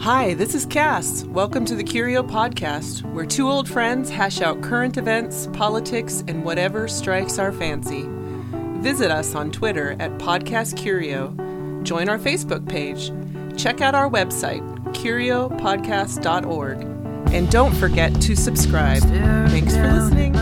Hi, this is Cass. Welcome to the Curio Podcast, where two old friends hash out current events, politics, and whatever strikes our fancy. Visit us on Twitter at Podcast Curio. Join our Facebook page. Check out our website, curiopodcast.org. And don't forget to subscribe. Thanks for listening.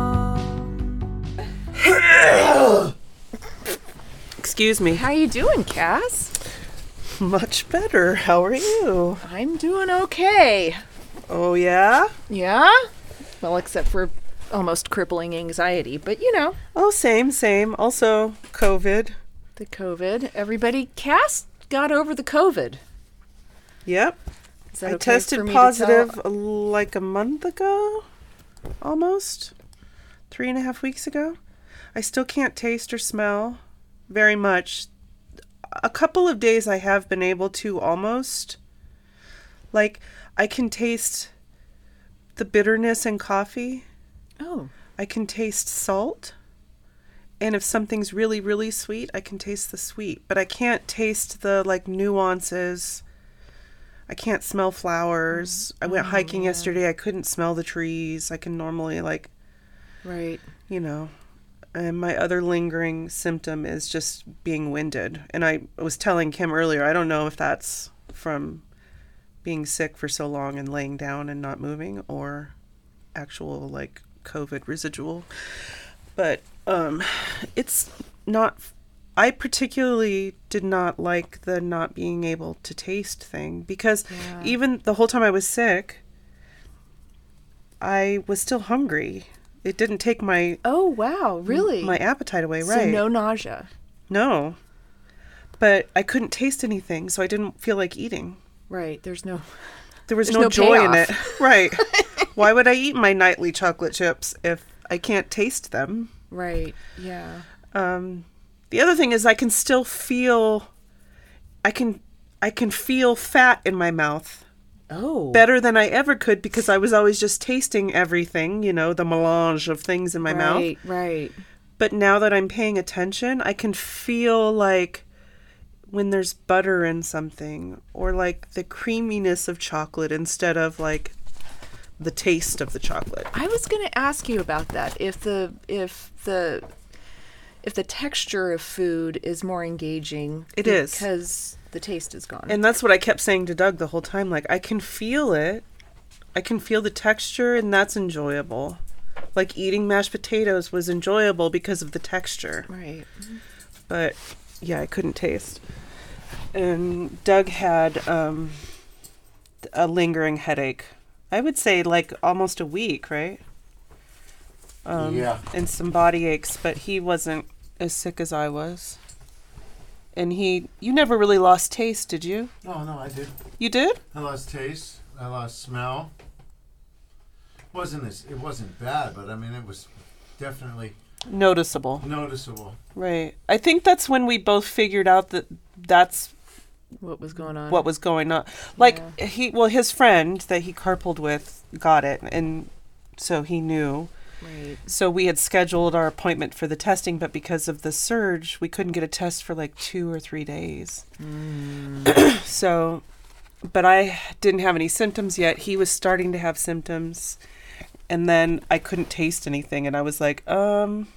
Excuse me. How you doing, Cass? Much better. How are you? I'm doing okay. Oh, yeah? Yeah? Well, except for almost crippling anxiety, but you know. Oh, same. Also, COVID. The COVID. Everybody, Cass got over the COVID. Yep. Is that I okay tested for me positive to tell? like a month ago, almost 3.5 weeks ago. I still can't taste or smell very much. A couple of days I have been able to almost. Like, I can taste the bitterness in coffee. Oh. I can taste salt. And if something's really, really sweet, I can taste the sweet. But I can't taste the, like, nuances. I can't smell flowers. I went hiking yesterday. I couldn't smell the trees. I can normally, like... Right. You know... And my other lingering symptom is just being winded. And I was telling Kim earlier, I don't know if that's from being sick for so long and laying down and not moving or actual like COVID residual. But it's not, I particularly did not like the not being able to taste thing because even the whole time I was sick, I was still hungry. It didn't take my... Oh, wow. Really? My appetite away, right. So no nausea? No. But I couldn't taste anything, so I didn't feel like eating. Right. There was no joy in it. payoff. Right. Why would I eat my nightly chocolate chips if I can't taste them? Right. Yeah. The other thing is I can still feel... I can feel fat in my mouth. Oh. Better than I ever could because I was always just tasting everything, you know, the melange of things in my mouth. Right. But now that I'm paying attention, I can feel like when there's butter in something or like the creaminess of chocolate instead of like the taste of the chocolate. I was going to ask you about that. If the texture of food is more engaging. It is. Because the taste is gone. And that's what I kept saying to Doug the whole time. Like, I can feel it. I can feel the texture, and that's enjoyable. Like, eating mashed potatoes was enjoyable because of the texture. Right. But, yeah, I couldn't taste. And Doug had a lingering headache. I would say, like, almost a week, right? Yeah. And some body aches, but he wasn't as sick as I was. And you never really lost taste, did you? No, I did. You did? I lost taste. I lost smell. It wasn't bad, but I mean, it was definitely Noticeable. Right. I think that's when we both figured out that that's What was going on? Like, his friend that he carpooled with got it, and so he knew. Right. So we had scheduled our appointment for the testing, but because of the surge, we couldn't get a test for like 2 or 3 days. So, but I didn't have any symptoms yet. He was starting to have symptoms, and then I couldn't taste anything, and I was like, This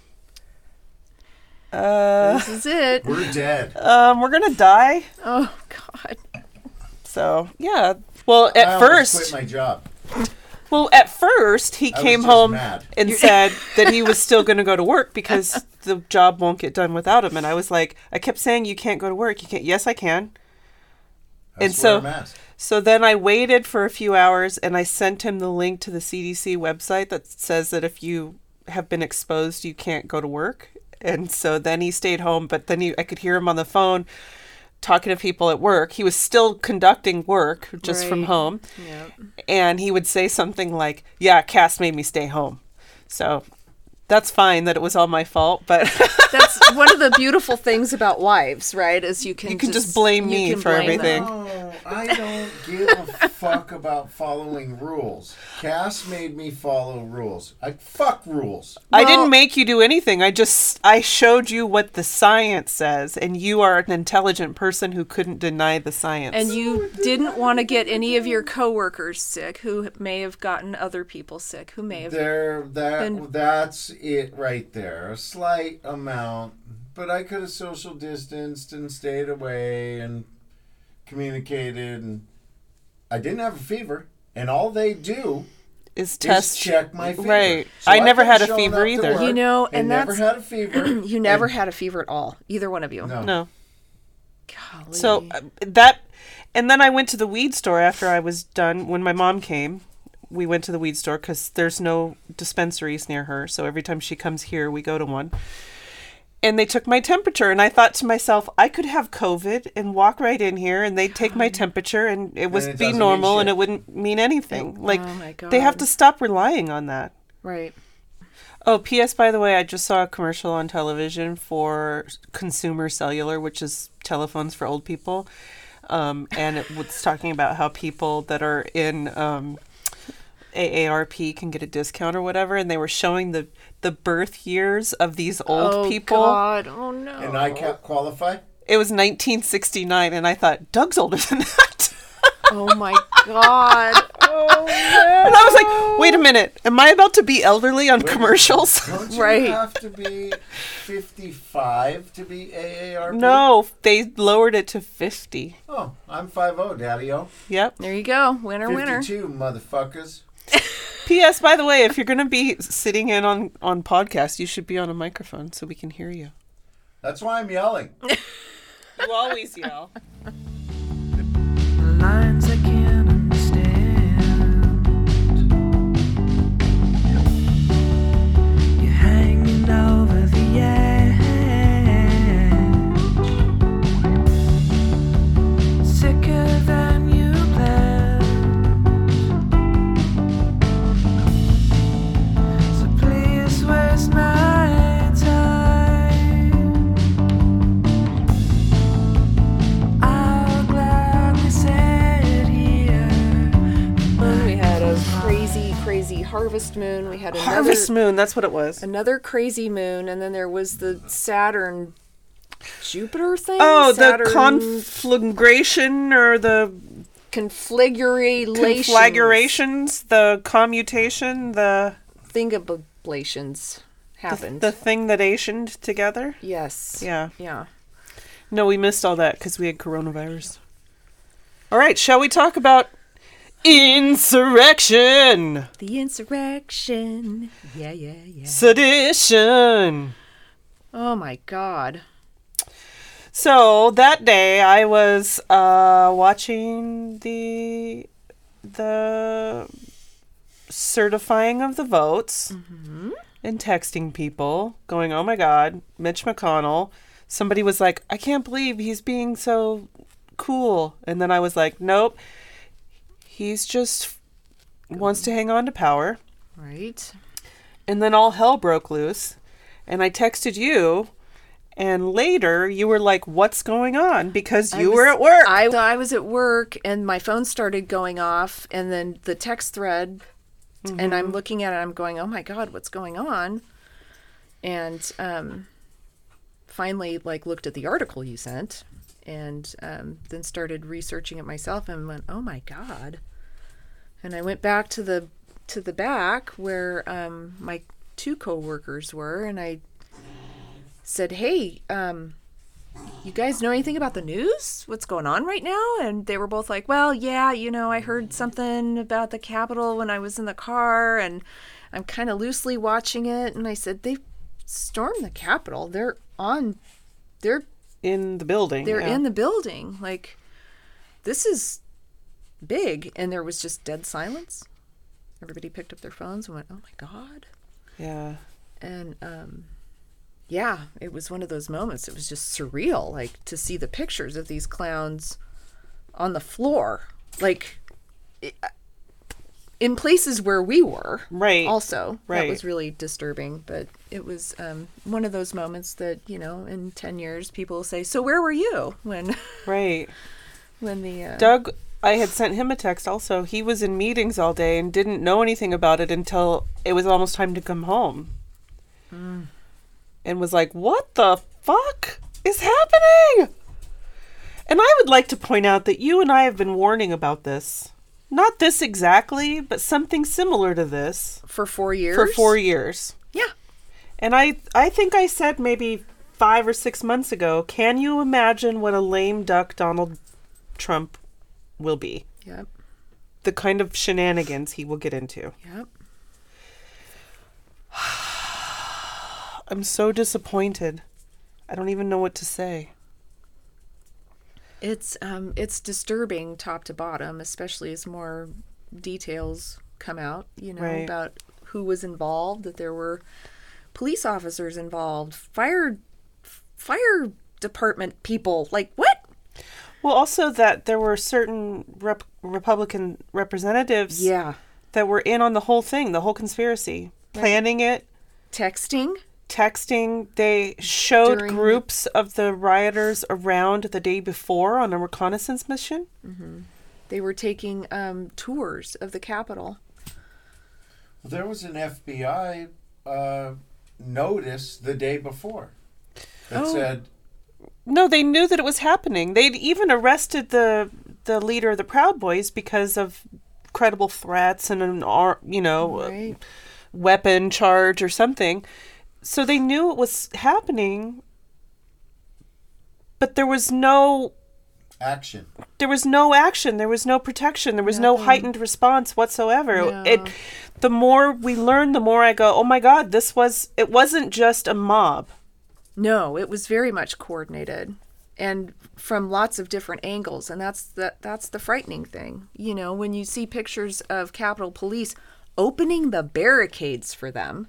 is it. We're dead. we're gonna die. Oh, God. So, yeah. Well, I almost quit my job. At first, he I came was just home mad. and said that he was still going to go to work because the job won't get done without him. And I was like, I kept saying, you can't go to work. You can't. Yes, I can. That's where I'm at. So then I waited for a few hours and I sent him the link to the CDC website that says that if you have been exposed, you can't go to work. And so then he stayed home, but then I could hear him on the phone talking to people at work. He was still conducting work just from home. Yep. And he would say something like, yeah, Cass made me stay home. So that's fine that it was all my fault, but That's one of the beautiful things about wives, right? Is you can just blame you me can for blame everything. them. No, I don't give a fuck about following rules. Cass made me follow rules. Fuck rules. I Well- didn't make you do anything. I showed you what the science says, and you are an intelligent person who couldn't deny the science. And you didn't want to get any of your coworkers sick, who may have gotten other people sick, who may have. That's it right there. A slight amount, but I could have social distanced and stayed away and communicated. And I didn't have a fever, and all they do is test check my fever. Right. So I never kept had a showing fever up to either. work You know, and never that's- had a fever. You never had a fever at all, either one of you. No. Golly. So and then I went to the weed store after I was done. When my mom came, we went to the weed store because there's no dispensaries near her. So every time she comes here, we go to one. And they took my temperature, and I thought to myself, I could have COVID and walk right in here, and they'd take my temperature, and it would it be doesn't normal, mean and shit. it wouldn't mean anything. Like, oh my they have God. to stop relying on that. Right. Oh, P.S. By the way, I just saw a commercial on television for Consumer Cellular, which is telephones for old people. And it was talking about how people that are in AARP can get a discount or whatever. And they were showing the birth years of these old people. Oh, God. Oh, no. And I can't qualify? It was 1969, and I thought, Doug's older than that. Oh, my God. Oh, no. And I was like, wait a minute. Am I about to be elderly on commercials? Don't you Right. have to be 55 to be AARP? No, they lowered it to 50. Oh, I'm 5'0", Daddy-O. Yep. There you go. Winner, winner. 52, motherfuckers. P.S. By the way, if you're going to be sitting in on podcasts, you should be on a microphone so we can hear you. That's why I'm yelling. You always yell. Lines I can't understand. You're hanging over the edge, sicker than you planned. So please waste my time. I'll gladly sit here. We had a crazy harvest moon. We had another Harvest Moon, that's what it was. another crazy moon, and then there was the Saturn Jupiter thing. Oh, Saturn the conflagration or the conflagration, conflagrations, the commutation, the thingablations happened. the thing that Asianed together. yes. Yeah. Yeah. No, we missed all that because we had coronavirus. All right, shall we talk about insurrection, The insurrection. Yeah. sedition? Oh my God. So that day, I was watching the certifying of the votes and texting people, going, "Oh my God, Mitch McConnell." Somebody was like, "I can't believe he's being so cool," and then I was like, "Nope, he's just wants to hang on to power." Right. And then all hell broke loose, and I texted you. And later, you were like, "What's going on?" Because you were at work. I was at work, and my phone started going off, and then the text thread, and I'm looking at it, I'm going, "Oh my God, what's going on?" And finally, like, looked at the article you sent, and then started researching it myself, and went, "Oh my God!" And I went back to the back where my two coworkers were, and I said, "Hey, you guys know anything about the news? What's going on right now?" And they were both like, "Well, yeah, I heard something about the Capitol when I was in the car, and I'm kind of loosely watching it." And I said, "They stormed the Capitol. They're in the building. they're yeah. in the building. Like, this is big." And there was just dead silence. Everybody picked up their phones and went, "Oh my God." Yeah. And yeah, it was one of those moments. It was just surreal, like, to see the pictures of these clowns on the floor. Like, in places where we were. Right. Also, Right. that was really disturbing. But it was one of those moments that, in 10 years, people will say, "So where were you when Right. when the Doug, I had sent him a text also. He was in meetings all day and didn't know anything about it until it was almost time to come home. And was like, what the fuck is happening? And I would like to point out that you and I have been warning about this. Not this exactly, but something similar to this for 4 years? for 4 years. Yeah. And I think I said maybe 5 or 6 months ago, can you imagine what a lame duck Donald Trump will be? Yep. The kind of shenanigans he will get into. Yep. I'm so disappointed. I don't even know what to say. It's disturbing top to bottom, especially as more details come out, Right. about who was involved, that there were police officers involved, fire department people. Like, what? Well, also that there were certain Republican representatives Yeah. that were in on the whole thing, the whole conspiracy, planning it, Texting. texting. They showed During groups of the rioters around the day before on a reconnaissance mission. They were taking tours of the Capitol. There was an FBI notice the day before that said, No, they knew that it was happening. They'd even arrested the leader of the Proud Boys because of credible threats and Right. weapon charge or something. So they knew it was happening, but there was no action. action. There was no protection. There was no Nothing. heightened response whatsoever. No. The more we learn, the more I go, oh my God, it wasn't just a mob. No, it was very much coordinated and from lots of different angles. And that's the frightening thing. When you see pictures of Capitol Police opening the barricades for them,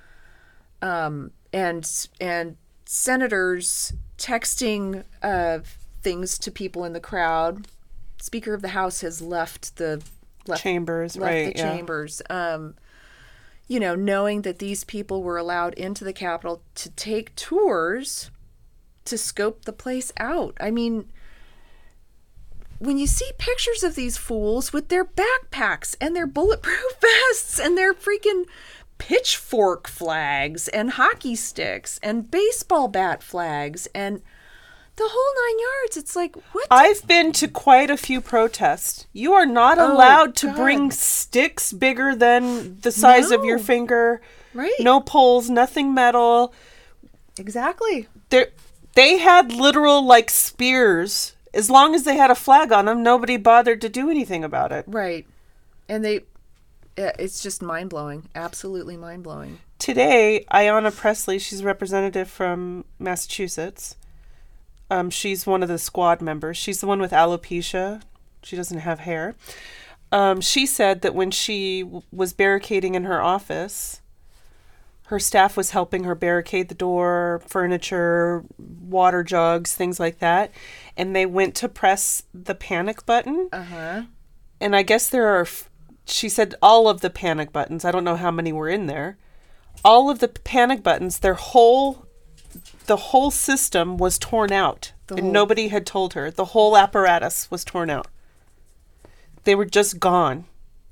and senators texting things to people in the crowd. Speaker of the House has left the Chambers, left right? the Yeah. chambers. Knowing that these people were allowed into the Capitol to take tours to scope the place out. I mean, when you see pictures of these fools with their backpacks and their bulletproof vests and their freaking pitchfork flags and hockey sticks and baseball bat flags and the whole 9 yards, it's like, what? I've been to quite a few protests. You are not Oh, allowed to God. bring sticks bigger than the size of your No. finger. Right. No poles, nothing metal. Exactly. They had literal spears. As long as they had a flag on them, nobody bothered to do anything about it. Right. And it's just mind-blowing. Absolutely mind-blowing. Today, Ayanna Pressley, she's a representative from Massachusetts. She's one of the squad members. She's the one with alopecia. She doesn't have hair. She said that when she was barricading in her office, her staff was helping her barricade the door, furniture, water jugs, things like that. And they went to press the panic button. Uh-huh. And I guess she said all of the panic buttons. I don't know how many were in there. All of the panic buttons, the whole system was torn out. And nobody had told her. The whole apparatus was torn out. They were just gone.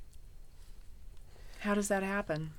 How does that happen?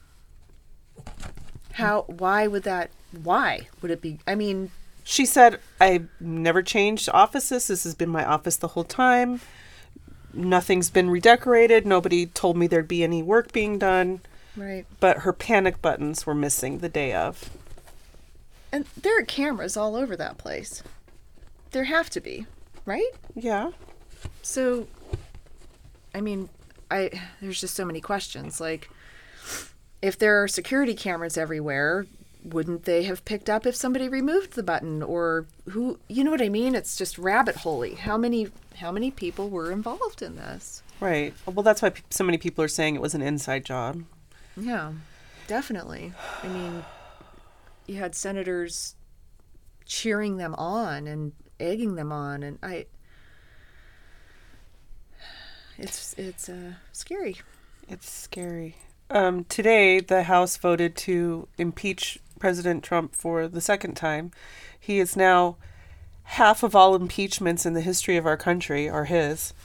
Why would it be? I mean, She said, I've never changed offices. This has been my office the whole time. Nothing's been redecorated. Nobody told me there'd be any work being done. right. But her panic buttons were missing the day of. And there are cameras all over that place. There have to be, right? Yeah. So, I mean, there's just so many questions. Like, if there are security cameras everywhere, wouldn't they have picked up if somebody removed the button? Or who, you know what I mean? It's just rabbit holey. How many people were involved in this? Right. Well, that's why so many people are saying it was an inside job. Yeah, definitely. I mean, you had senators cheering them on and egging them on, and it's scary. It's scary. Today, the House voted to impeach President Trump for the second time. He is now half of all impeachments in the history of our country are his.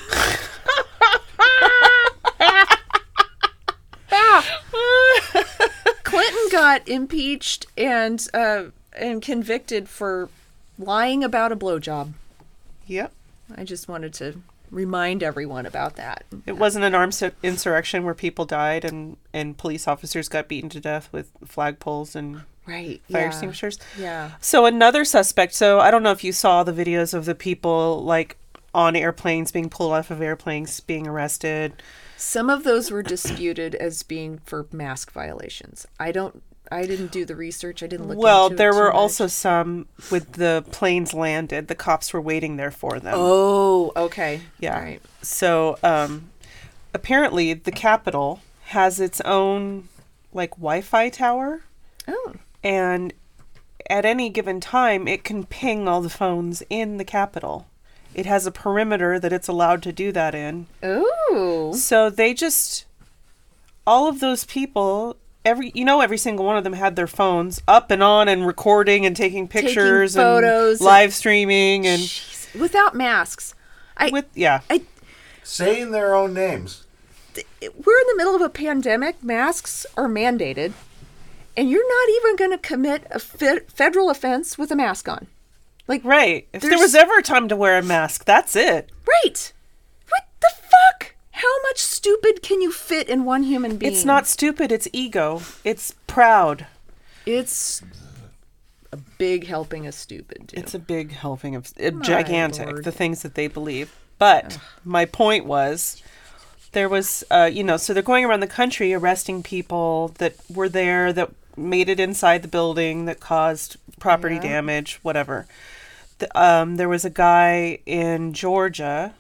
Clinton got impeached and convicted for lying about a blowjob. Yep. I just wanted to remind everyone about that. It wasn't an armed insurrection where people died and police officers got beaten to death with flagpoles and Right. fire yeah. extinguishers. Yeah. So another suspect. So I don't know if you saw the videos of the people like on airplanes being pulled off of airplanes being arrested. Some of those were disputed as being for mask violations. I didn't do the research. I didn't look Well, into it there too were much. also some with the planes landed. The cops were waiting there for them. Oh, okay. Yeah. All right. So apparently the Capitol has its own like Wi-Fi tower, Oh. and at any given time it can ping all the phones in the Capitol. It has a perimeter that it's allowed to do that in. Oh. So they just, all of those people, every single one of them had their phones up and on and recording and taking pictures photos and live streaming and Jeez. Without masks. yeah. Saying their own names. We're in the middle of a pandemic. Masks are mandated. And you're not even going to commit a federal offense with a mask on. Like, Right. If there there's- was ever a time to wear a mask, that's it. right. What the fuck? How much stupid can you fit in one human being? It's not stupid, it's ego. It's proud. It's a big helping of stupid, too. It's a big helping of gigantic, Lord. the things that they believe. But my point was, there was, so they're going around the country arresting people that were there, that made it inside the building, that caused property Yeah. damage, whatever. There was a guy in Georgia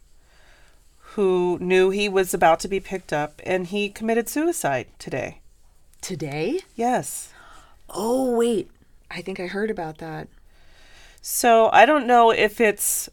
who knew he was about to be picked up, and he committed suicide today. Today? Yes. Oh, wait. I think I heard about that. So I don't know if it's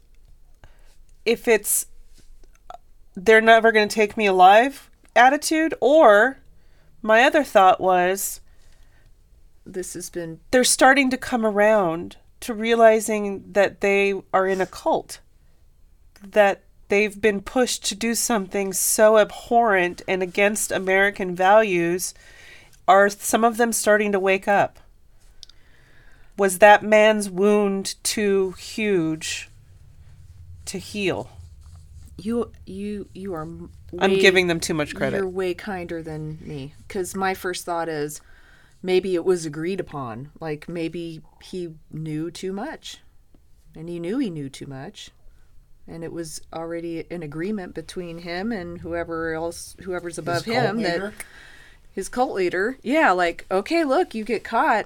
they're never going to take me alive attitude, or my other thought was This has been... they're starting to come around to realizing that they are in a cult, that they've been pushed to do something so abhorrent and against American values. Are some of them starting to wake up? Was that man's wound too huge to heal? You are... I'm way- giving them too much credit. You're way kinder than me. Because my first thought is, maybe it was agreed upon. Like, maybe he knew too much. And he knew too much. And it was already an agreement between him and whoever's above His cult him, that leader? his cult leader. Yeah, like, okay, look, you get caught.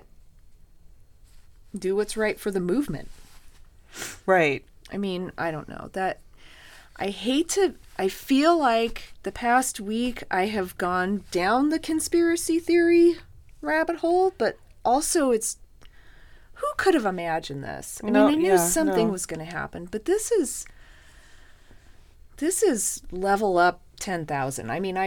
Do what's right for the movement. Right. I mean, I don't know. I feel like the past week I have gone down the conspiracy theory rabbit hole, but also who could have imagined this? I mean, I knew something was going to happen, but this is level up 10,000. I mean,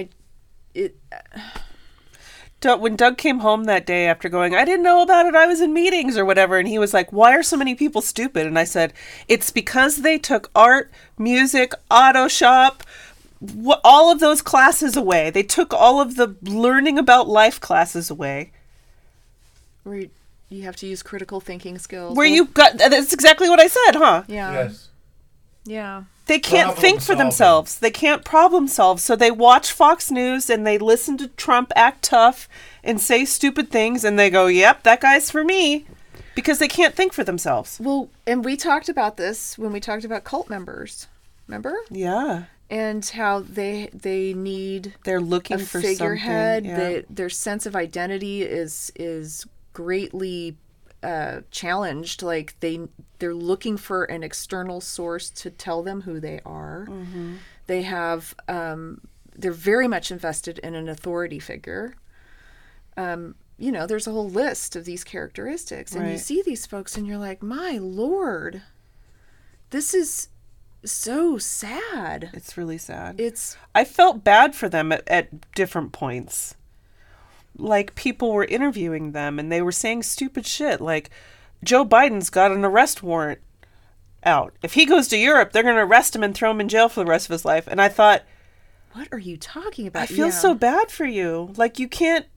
When Doug came home that day after going, I didn't know about it, I was in meetings or whatever, and he was like, why are so many people stupid? And I said, it's because they took art, music, auto shop, all of those classes away. They took all of the learning about life classes away. where you have to use critical thinking skills. That's exactly what I said, huh? Yeah. Yes. Yeah. They can't Problem think for solving. themselves. They can't problem solve. So they watch Fox News and they listen to Trump act tough and say stupid things, and they go, yep, that guy's for me, because they can't think for themselves. Well, and we talked about this when we talked about cult members. Remember? Yeah. And how they need They're looking a for figurehead. something. Yeah. Their sense of identity is greatly challenged. Like they're looking for an external source to tell them who they are. Mm-hmm. They have they're very much invested in an authority figure. There's a whole list of these characteristics, and you Right. see these folks, and you're like, my Lord, this is so sad. It's really sad. It's I felt bad for them at different points. Like, people were interviewing them and they were saying stupid shit. Like, Joe Biden's got an arrest warrant out. If he goes to Europe, they're going to arrest him and throw him in jail for the rest of his life. And I thought, what are you talking about? I feel so bad for you. Like, you can't...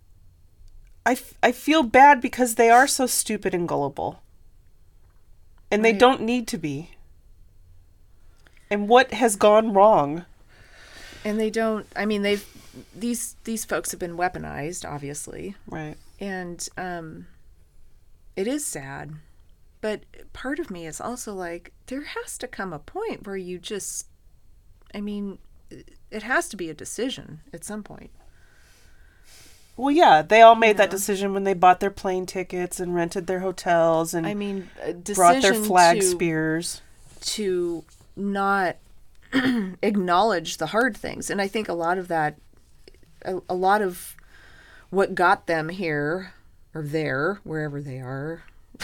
I feel bad because they are so stupid and gullible. And they Right. don't need to be. And what has gone wrong? And they don't. I mean, these folks have been weaponized, obviously, Right. and it is sad. But part of me is also like, there has to come a point where you just, I mean, it has to be a decision at some point. Well, yeah, they all made that Yeah. decision when they bought their plane tickets and rented their hotels and I mean, a brought their decision flag to, spears. to not acknowledge the hard things. And I think a lot of that, a lot of what got them here or there, wherever they are,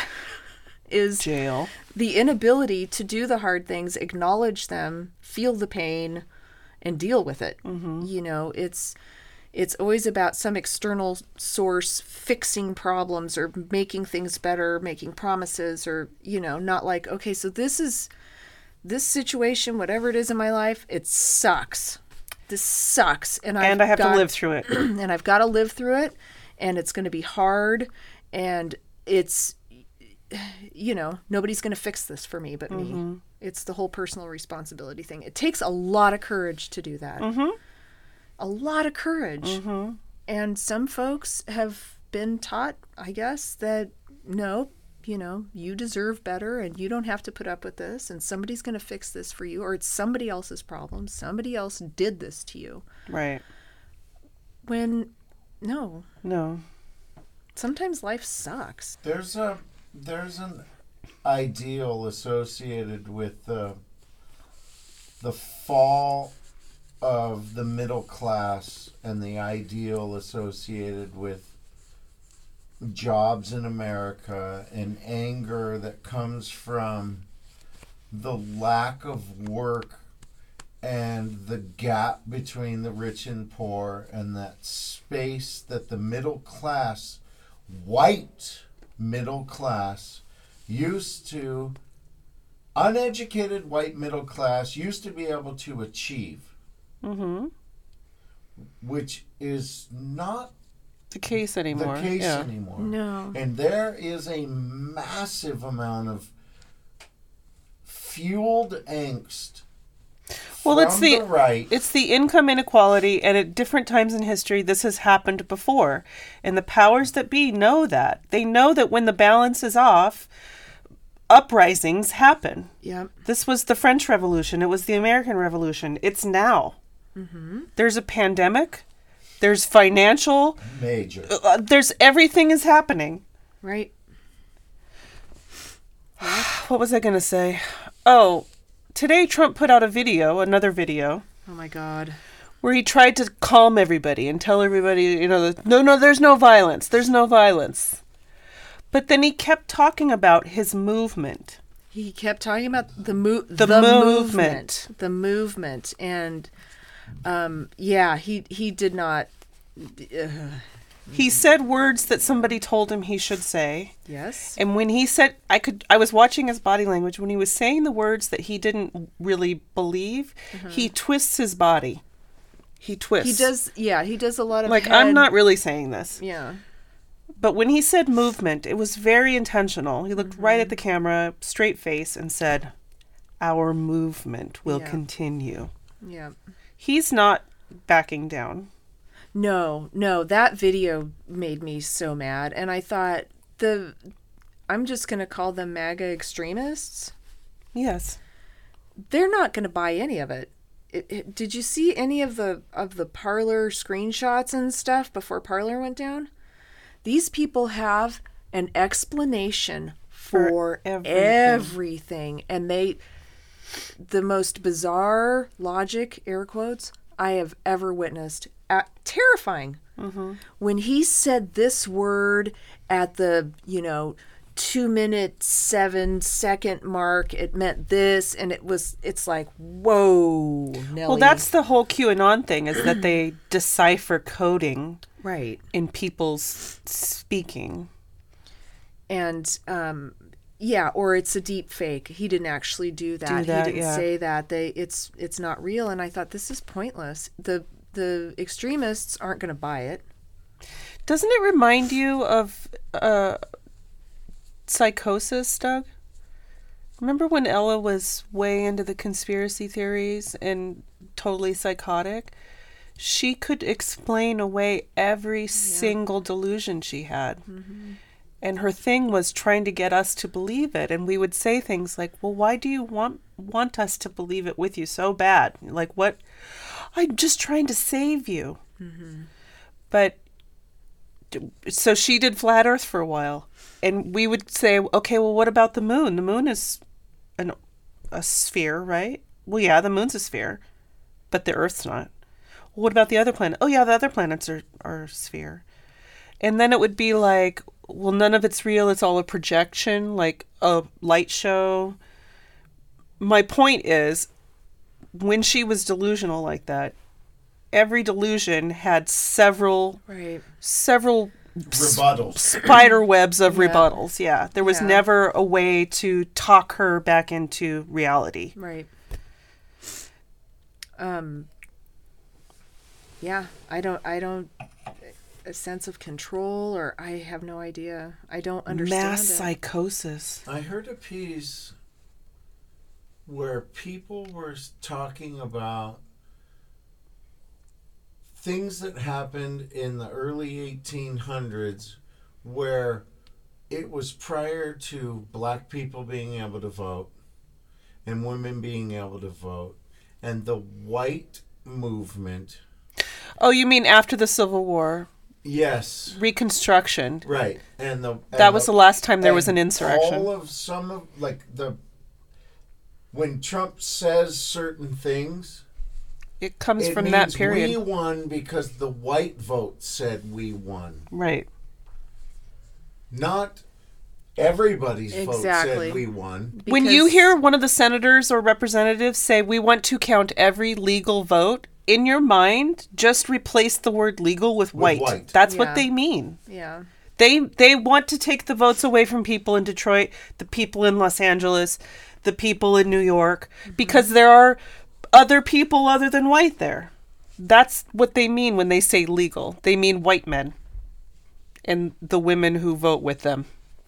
is Jail. the inability to do the hard things, acknowledge them, feel the pain, and deal with it. You know, it's always about some external source fixing problems or making things better, making promises, or, you know, not like, okay, so this situation, whatever it is in my life, it sucks. This sucks. And And I have to live through it. and I've got to live through it, and it's going to be hard, and it's, you know, nobody's going to fix this for me but me. It's the whole personal responsibility thing. It takes a lot of courage to do that. A lot of courage. And some folks have been taught, I guess, that no, you know, you deserve better and you don't have to put up with this, and somebody's going to fix this for you, or it's somebody else's problem. Somebody else did this to you. Right. When, no, No. sometimes life sucks. There's an ideal associated with the fall of the middle class, and the ideal associated with jobs in America, and anger that comes from the lack of work and the gap between the rich and poor, and that space that the middle class, white middle class, used to, uneducated white middle class used to be able to achieve, which is not The case anymore. the case yeah. anymore. No. And there is a massive amount of fueled angst. Well, it's from the right. It's the income inequality, and at different times in history, this has happened before. And the powers that be know that. They know that when the balance is off, uprisings happen. Yep. This was the French Revolution. It was the American Revolution. It's now. There's a pandemic. There's financial. Major. There's everything is happening. Right. What was I going to say? Oh, today Trump put out another video, Oh my God. where he tried to calm everybody and tell everybody, you know, that, no, there's no violence. There's no violence. But then he kept talking about his movement. He kept talking about the movement. the movement, and yeah, he did not. He said words that somebody told him he should say. Yes. And when he said, I was watching his body language. When he was saying the words that he didn't really believe, he twists his body. He twists. He does. Yeah, he does a lot of Like, head- I'm not really saying this. Yeah. But when he said movement, it was very intentional. He looked right at the camera, straight face, and said, "Our movement will Yeah. continue." Yeah. He's not backing down. No, that video made me so mad, and I thought I'm just gonna call them MAGA extremists. Yes. They're not gonna buy any of it. Did you see any of the Parler screenshots and stuff before Parler went down? These people have an explanation for everything, and the most bizarre logic, air quotes, I have ever witnessed. Terrifying. When he said this word at the, 2-minute 7-second mark, it meant this, and it's like, whoa, Nelly. Well, that's the whole QAnon thing, is that they decipher coding right. in people's speaking. And yeah, or it's a deep fake. He didn't actually do that. He didn't yeah. say that. It's not real. And I thought, this is pointless. The extremists aren't going to buy it. Doesn't it remind you of Psychosis, Doug? Remember when Ella was way into the conspiracy theories and totally psychotic? She could explain away every single delusion she had. Mm-hmm. And her thing was trying to get us to believe it. And we would say things like, well, why do you want us to believe it with you so bad? Like, what? I'm just trying to save you. Mm-hmm. But so she did Flat Earth for a while. And we would say, okay, well, what about the moon? The moon is a sphere, right? Well, yeah, the moon's a sphere, but the Earth's not. Well, what about the other planet? Oh, yeah, the other planets are a sphere. And then it would be like, well, none of it's real. It's all a projection, like a light show. My point is, when she was delusional like that, every delusion had several rebuttals, spider webs of rebuttals. Yeah, there was never a way to talk her back into reality. Right. Yeah, I don't a sense of control, or I have no idea. I don't understand Mass it. psychosis. I heard a piece where people were talking about things that happened in the early 1800s where it was prior to black people being able to vote and women being able to vote, and the white movement. Oh, you mean after the Civil War? Yes. Reconstruction. Right. That was the last time there was an insurrection. When Trump says certain things, it comes it from means that period. We won because the white vote said we won. Right. Not everybody's vote Exactly. said we won. When you hear one of the senators or representatives say, we want to count every legal vote, in your mind, just replace the word legal with white. That's what they mean. Yeah. They want to take the votes away from people in Detroit, the people in Los Angeles, the people in New York, because there are other people other than white there. That's what they mean when they say legal. They mean white men and the women who vote with them.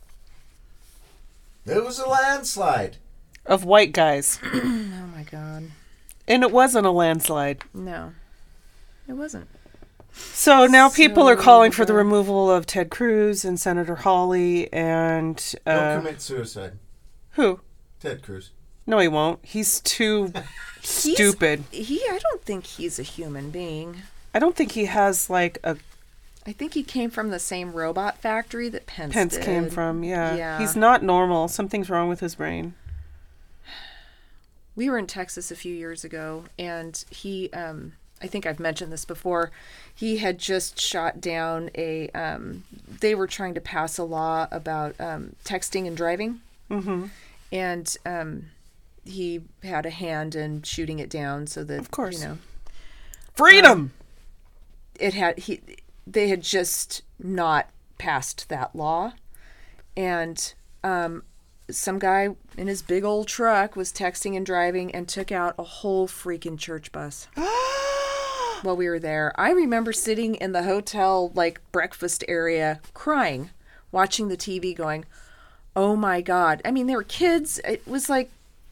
It was a landslide. Of white guys. Oh my God. And it wasn't a landslide. No, it wasn't. So now people are calling for the removal of Ted Cruz and Senator Hawley and... He'll commit suicide. Who? Ted Cruz. No, he won't. He's too stupid. I don't think he's a human being. I don't think he has like a... I think he came from the same robot factory that Pence did. came from, Yeah. He's not normal. Something's wrong with his brain. We were in Texas a few years ago, and he, I think I've mentioned this before, he had just shot down they were trying to pass a law about texting and driving. Mm-hmm. And he had a hand in shooting it down so that, of course. Freedom! They had just not passed that law. And some guy in his big old truck was texting and driving and took out a whole freaking church bus while we were there. I remember sitting in the hotel breakfast area crying, watching the TV going, oh my God. I mean, they were kids. It was like...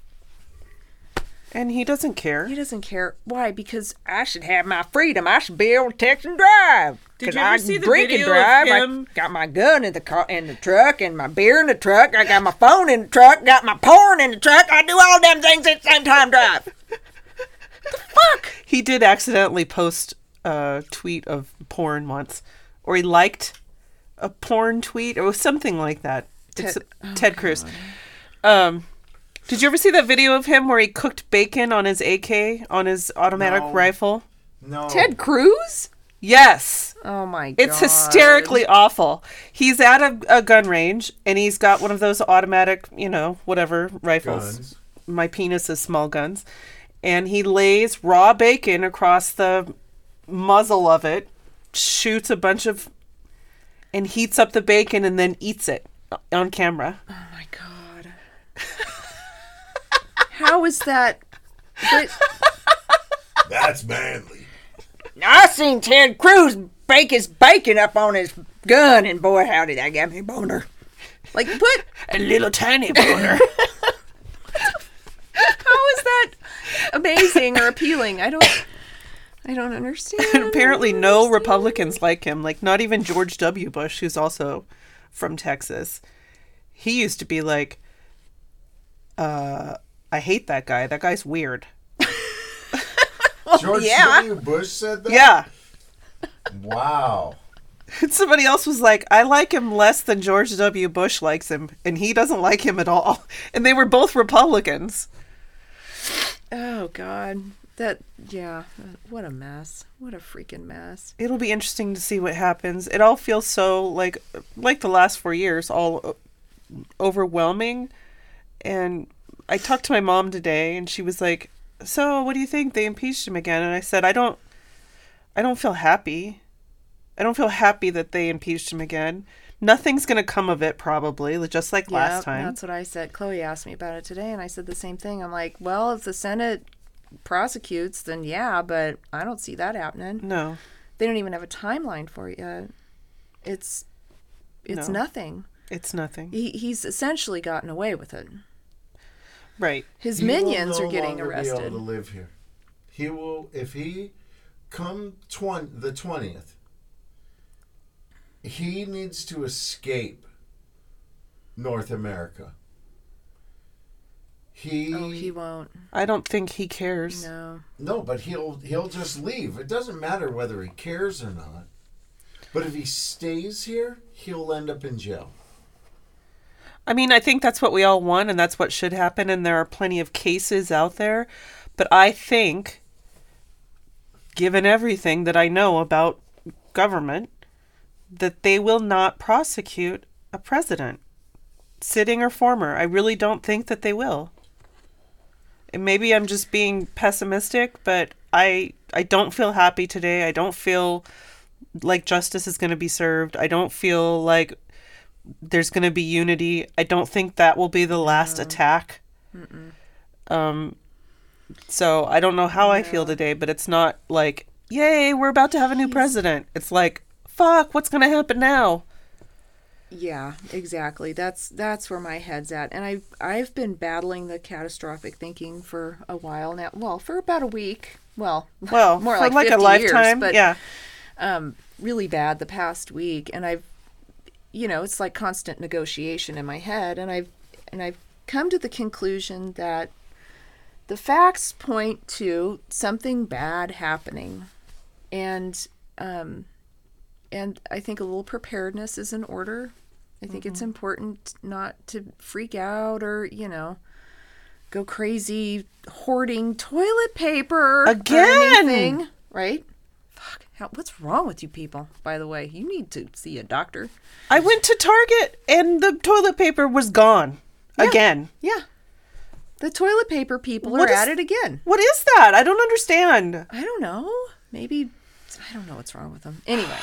And he doesn't care. He doesn't care. Why? Because I should have my freedom. I should be able to text and drive. Did you ever see the video drive. of him? I got my gun in the car, in the truck, and my beer in the truck. I got my phone in the truck. Got my porn in the truck. I do all them things at the same time. Drive. The fuck? He did accidentally post a tweet of porn once, or he liked a porn tweet. It was something like that. Ted Cruz. Did you ever see that video of him where he cooked bacon on his AK, on his automatic rifle? No. Ted Cruz? Yes. Oh my god. It's hysterically awful. He's at a gun range, and he's got one of those automatic, whatever, rifles. Guns. My penis is small guns. And he lays raw bacon across the muzzle of it, shoots a bunch of, and heats up the bacon, and then eats it on camera. Oh my god. How is that? That's manly. I seen Ted Cruz bake his bacon up on his gun, and boy, howdy, that got me a boner. Like, what? A little tiny boner. How is that amazing or appealing? I don't understand. And apparently no Republicans like him, like not even George W. Bush, who's also from Texas. He used to be like, I hate that guy. That guy's weird. George yeah. W. Bush said that? Yeah. Wow. And somebody else was like, I like him less than George W. Bush likes him, and he doesn't like him at all. And they were both Republicans. Oh god. What a mess. What a freaking mess. It'll be interesting to see what happens. It all feels so like the last 4 years, all overwhelming. And I talked to my mom today, and she was like, so what do you think? They impeached him again. And I said, I don't feel happy. I don't feel happy that they impeached him again. Nothing's going to come of it, probably, just like last time. That's what I said. Chloe asked me about it today, and I said the same thing. I'm like, well, if the Senate prosecutes, then yeah, but I don't see that happening. No. They don't even have a timeline for it yet. It's No. nothing. It's nothing. He's essentially gotten away with it. Right. His He will minions no are getting longer arrested. Be able to live here. He will, if he come the 20th, he needs to escape North America. He won't. I don't think he cares. No. But he'll just leave. It doesn't matter whether he cares or not. But if he stays here, he'll end up in jail. I mean, I think that's what we all want, and that's what should happen, and there are plenty of cases out there. But I think, given everything that I know about government, that they will not prosecute a president, sitting or former. I really don't think that they will. And maybe I'm just being pessimistic, but I don't feel happy today. I don't feel like justice is going to be served. I don't feel like there's going to be unity. I don't think that will be the last attack. So I don't know how I feel today, but it's not like, yay, we're about to have a new president. It's like, fuck, what's going to happen now? Yeah, exactly. That's where my head's at. And I've been battling the catastrophic thinking for a while now. Well, for about a week. Well, more for like 50 a lifetime. years, but yeah. really bad the past week. And I've, it's like constant negotiation in my head. And I've come to the conclusion that the facts point to something bad happening. And I think a little preparedness is in order. I think it's important not to freak out or, go crazy hoarding toilet paper Again! or anything, right? Fuck, what's wrong with you people, by the way? You need to see a doctor. I went to Target and the toilet paper was gone. Yeah. Again. Yeah. The toilet paper people What are is- at it again. What is that? I don't understand. I don't know. Maybe, I don't know what's wrong with them. Anyway,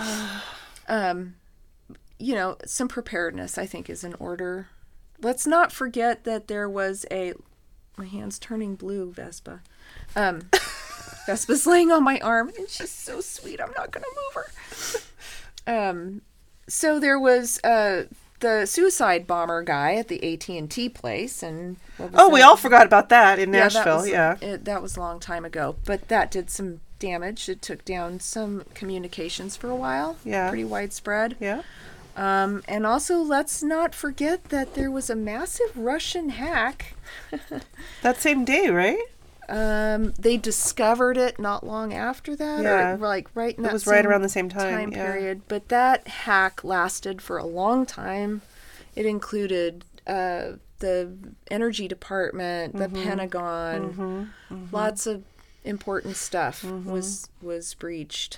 some preparedness I think is in order. Let's not forget that there was my hand's turning blue, Vespa. Vespa's laying on my arm and she's so sweet. I'm not going to move her. So there was the suicide bomber guy at the AT&T place, and We all forgot about that in Nashville. That was a long time ago, but that did some damage. It took down some communications for a while. Yeah. Pretty widespread. Yeah. And also, let's not forget that there was a massive Russian hack. That same day, right? They discovered it not long after that. Yeah. Or right in that It was right same around the same time. Yeah. period. But that hack lasted for a long time. It included the Energy Department, the Pentagon, lots of important stuff was breached.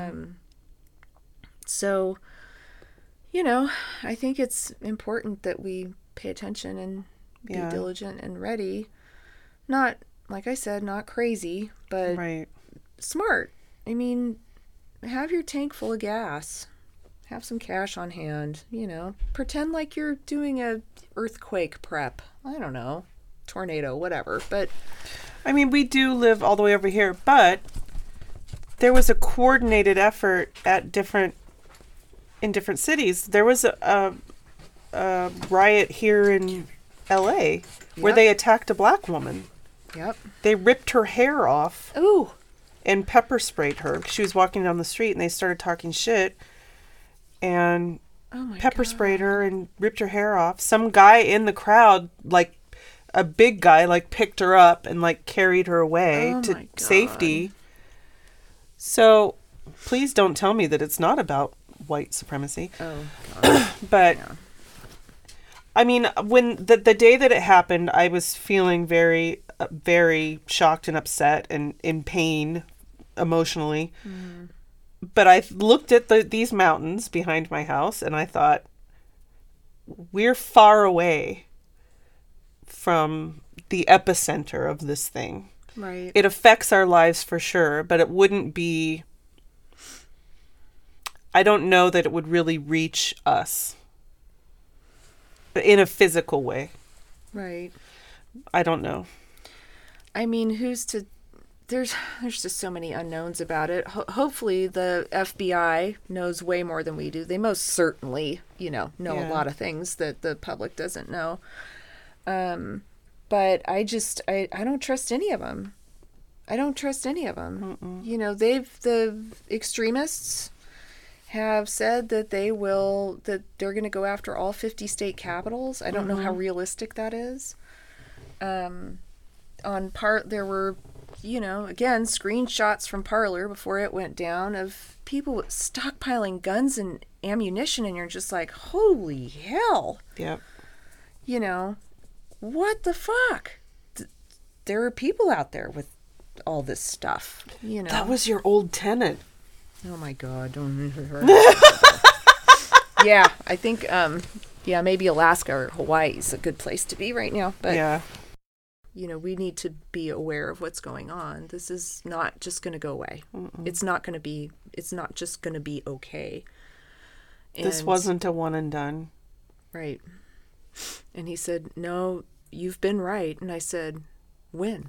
So, I think it's important that we pay attention and be Yeah. diligent and ready. Not, like I said, not crazy, but Right. smart. I mean, have your tank full of gas. Have some cash on hand, Pretend like you're doing a earthquake prep. I don't know. Tornado, whatever. But I mean, we do live all the way over here, but there was a coordinated effort in different cities. There was a riot here in LA where Yep. they attacked a black woman. yep. They ripped her hair off Ooh. and pepper sprayed her. She was walking down the street and they started talking shit and Oh my pepper God. sprayed her and ripped her hair off. Some guy in the crowd, like a big guy, like picked her up and like carried her away Oh to my God. safety. So please don't tell me that it's not about white supremacy. Oh. But I mean, when the day that it happened, I was feeling very, very shocked and upset and in pain emotionally. But I looked at these mountains behind my house and I thought, we're far away from the epicenter of this thing. Right. It affects our lives for sure, but it wouldn't be, I don't know that it would really reach us in a physical way. Right. I don't know. I mean, there's just so many unknowns about it. Hopefully the FBI knows way more than we do. They most certainly, know Yeah. a lot of things that the public doesn't know. But I don't trust any of them. I don't trust any of them. The extremists have said that they're going to go after all 50 state capitals. I don't know how realistic that is. There were, again, screenshots from Parler before it went down of people stockpiling guns and ammunition, and you're just like, holy hell, Yep. what the fuck? There are people out there with all this stuff, That was your old tenant. Oh my God! Don't. Yeah, I think maybe Alaska or Hawaii is a good place to be right now. But Yeah. we need to be aware of what's going on. This is not just going to go away. It's not just going to be okay. This And- wasn't a one and done. right. And he said, "No, you've been right." And I said, "When?"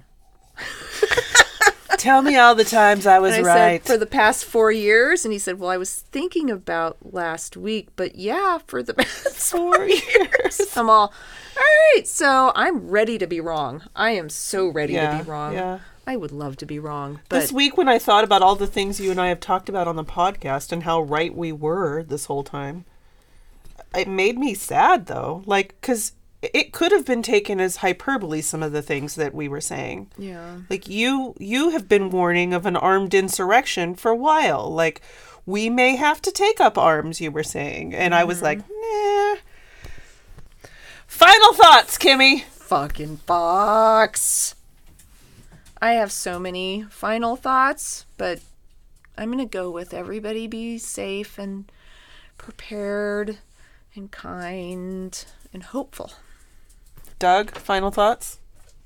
Tell me all the times I was And I right. said, "For the past 4 years." And he said, "Well, I was thinking about last week, but yeah, for the past 4 years." I'm all right. So I'm ready to be wrong. I am so ready to be wrong. Yeah. I would love to be wrong. But This week when I thought about all the things you and I have talked about on the podcast and how right we were this whole time, it made me sad though. Like, because it could have been taken as hyperbole, some of the things that we were saying. yeah. Like, you have been warning of an armed insurrection for a while. Like, we may have to take up arms, you were saying. And I was like, nah. Final thoughts, Kimmy. Fucking Fox. I have so many final thoughts, but I'm going to go with everybody be safe and prepared and kind and hopeful. Doug, final thoughts?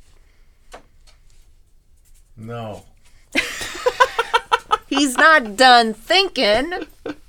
No. He's not done thinking.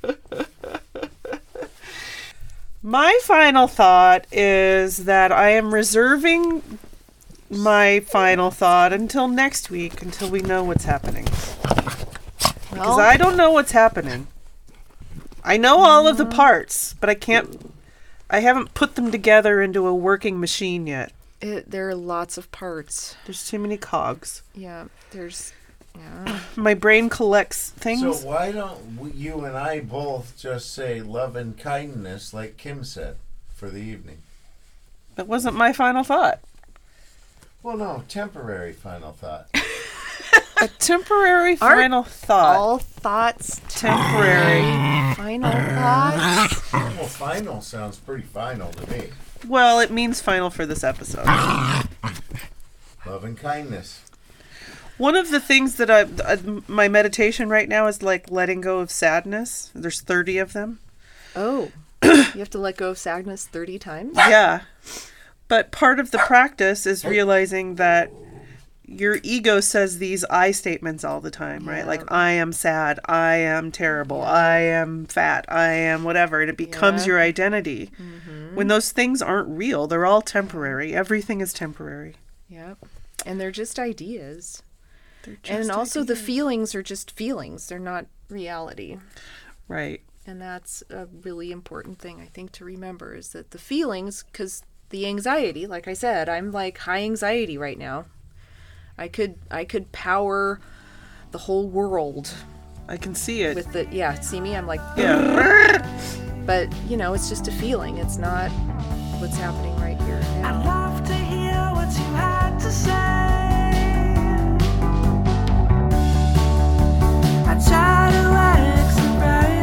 My final thought is that I am reserving my final thought until next week, until we know what's happening. Because I don't know what's happening. I know all of the parts, but I haven't put them together into a working machine yet. There are lots of parts. There's too many cogs. Yeah, My brain collects things. So why don't you and I both just say love and kindness like Kim said for the evening? That wasn't my final thought. Well, no, temporary final thought. A temporary Aren't final thought. all thoughts Temporary. final thoughts. Well, final sounds pretty final to me. Well, it means final for this episode. Love and kindness. One of the things that my meditation right now is like letting go of sadness. There's 30 of them. Oh, you have to let go of sadness 30 times? Yeah. But part of the practice is realizing that your ego says these I statements all the time, right? Yeah. Like, I am sad, I am terrible, I am fat, I am whatever. And it becomes your identity. When those things aren't real, they're all temporary. Everything is temporary. Yep. And they're just ideas. They're just And also the ideas. feelings are just feelings. They're not reality. Right. And that's a really important thing, I think, to remember is that the feelings, because the anxiety, like I said, I'm like high anxiety right now. I could power the whole world I can see it. with see me? I'm like, Yeah. but you know, it's just a feeling. It's not what's happening right here and I'd now. love to hear what you had to say. I try to wax the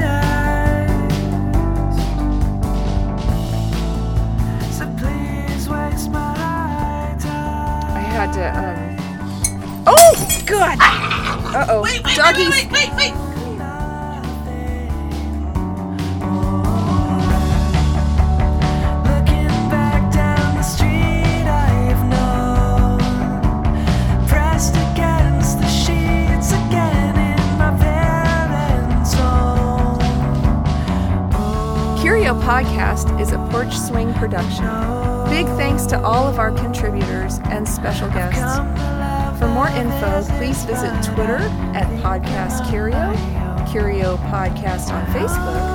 bright eyes, so please waste my time. I had to, oh, God! Uh-oh. Doggies! Looking back down the street I've known, pressed against the sheets again in my parents' home. Curio Podcast is a Porch Swing production. Big thanks to all of our contributors and special guests. For more info, please visit Twitter at Podcast Curio, Curio Podcast on Facebook,